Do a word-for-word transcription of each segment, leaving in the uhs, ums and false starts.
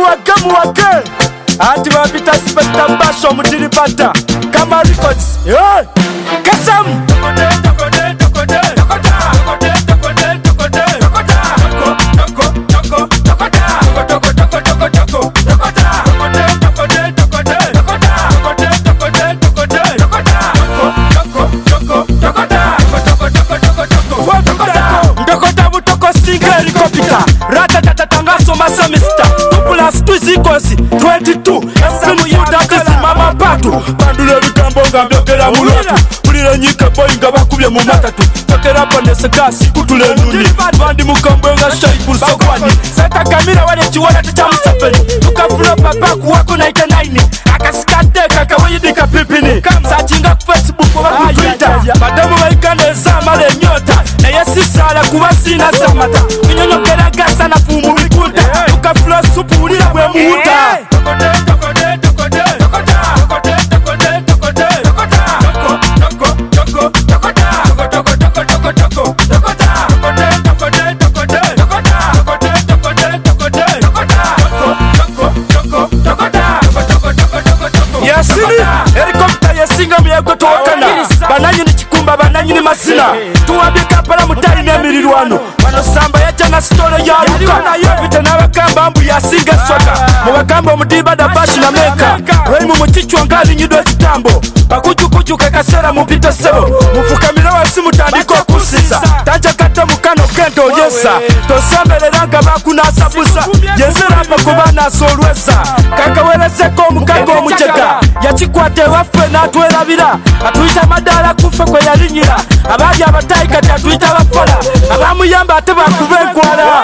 muwake muwake ati wapita specta basho mutiri pata kama records hey Kasamu tokode tokode tokode tokode tokode tokode tokode tokode toko toko tokode toko toko toko toko tokode tokode tokode tokode tokode tokode tokode tokode toko toko toko tokode toko toko toko toko ndokota butoko single helicopter rata tata tangaso masamista plus two zikosi twenty-two Samu yudakasi mama patu bandule bitambo nga byogera mulatu bulire nyike boy nga bakubye mu matatu tokera panese kasi kutule nuni bandi mukambwe nga shaikul sokwani sata kamera wale chiwala tachamusafeni tukafula papa kuwako ninety nine akasikate kakawayidika pipini sachinga ku Facebook oba ku Twitter madamu baikane zamale nyota na yesisala kuba sina samata kinyonyokera gasa na fumu bikuta tukafula supu ulira bwe muhuta tokode tokode tokode tokode tokode tokode tokode tokode toko toko tokode toko toko toko toko tokode tokode tokode tokode tokode tokode tokode tokode toko toko tokode toko toko toko toko yasini helicopter yasinga myego tokana bananyi ni chikumba bananyi ni masina tuwabika para mutari nemirirwano bano samba yachana story ya luka yobite nabakamba ambu yasinga soka mubakamba omudiba da bash na meka raimu muchichwa ngali nyidwe kitambo bakujukujuka kasera mupita sebo mufukamira wasi mutandiko kusisa taja kata mukano kento yesa tosambeleranga bakunasa busa yesera bakubana solwesa kakaweleseko omukago omucheka yachikwate waffe natwerabira atuita madala kufe kwe yalinyira abali abatayi kati atuita bafola abamuyamba ate bakube enkwala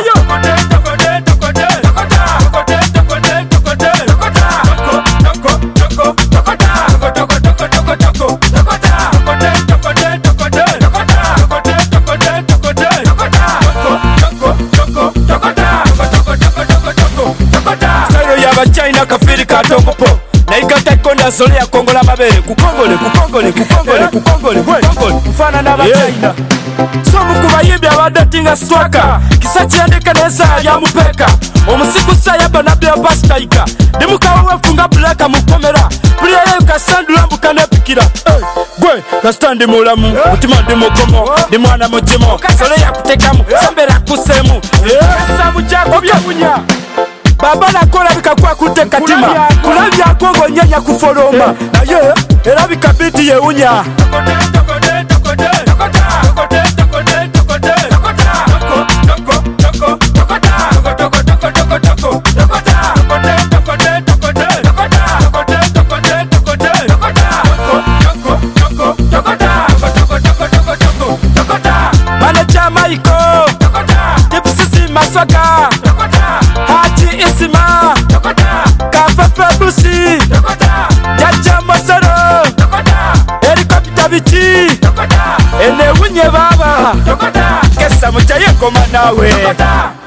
China kafiri katongopo na ikata konda sole ya kongola mabere kukongole kukongole kukongole kukongole kukongole mfana na China somu kubayimbi abadatinga swaka kisachi yandika neza ya mupeka omusiku saya banabya pastaika dimukawa wefunga blaka mukomera buriya ukasandula mbukanepikira gwe kastandi mulamu mutima ndi mukomo ndi mwana mujimo sole ya kutekamu sambera kusemu Kasamu jako byabunya baba nakola bikakwa kuteka tima kulabya kongo nyanya kufolomba naye era bikabiti yeunya tokode tokode tokode tokode tokode tokode tokode toko toko tokode toko toko toko toko tokode tokode tokode tokode tokode tokode tokode tokode toko toko tokode toko toko toko toko tokode bana chama iko tokode tipsisi maswaka tokode haji isima tokode kafafa busi tokode jaja masaro tokode helicopter bichi tokode ene unye baba tokode Kasamu chaye koma nawe tokode